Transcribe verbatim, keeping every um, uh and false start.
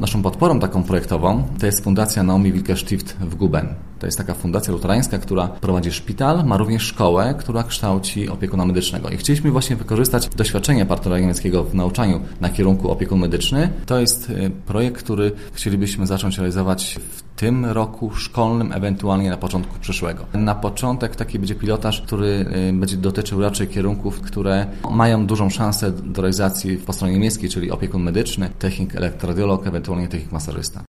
Naszą podporą taką projektową to jest Fundacja Naomi Wilke-Stift w Guben. To jest taka fundacja luterańska, która prowadzi szpital, ma również szkołę, która kształci opiekuna medycznego. I chcieliśmy właśnie wykorzystać doświadczenie partnera niemieckiego w nauczaniu na kierunku opiekun medyczny. To jest projekt, który chcielibyśmy zacząć realizować w tym roku szkolnym, ewentualnie na początku przyszłego. Na początek taki będzie pilotaż, który będzie dotyczył raczej kierunków, które mają dużą szansę do realizacji po stronie niemieckiej, czyli opiekun medyczny, technik elektroradiolog, ewentualnie technik masażysta.